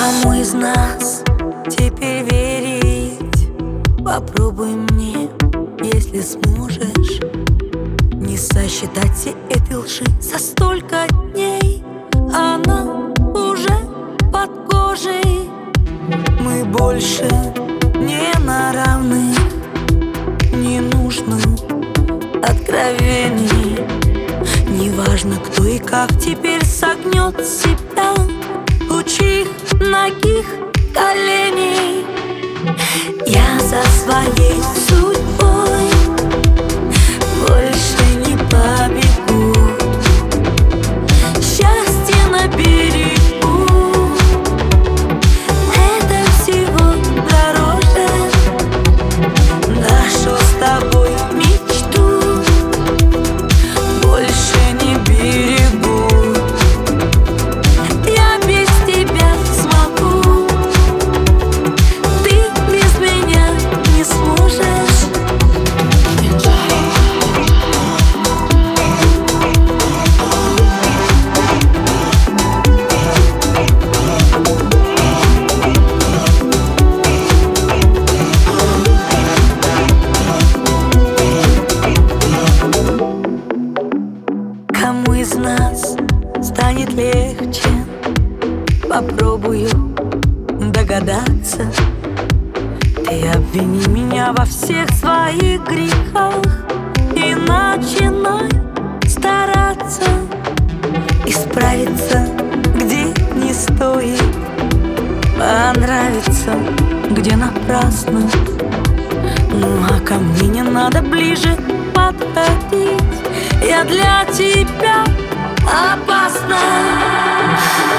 Кому из нас теперь верить? Попробуй мне, если сможешь, не сосчитать все эти лжи за столько дней. Она уже под кожей. Мы больше не на равных, не нужно откровений. Неважно, кто и как теперь согнет себя у чьих ногих коленей. Я за своей судьбой больше не побегу. Счастье на берегу — это всего дороже нашу с тобой мечту. Больше не берегу. Я без тебя смогу, ты без меня не сможешь. Кому из нас станет легче? Попробую догадаться. Ты обвини меня во всех своих грехах и начинай стараться исправиться, где не стоит, понравиться, где напрасно. Ну а ко мне не надо ближе подходить, я для тебя опасна.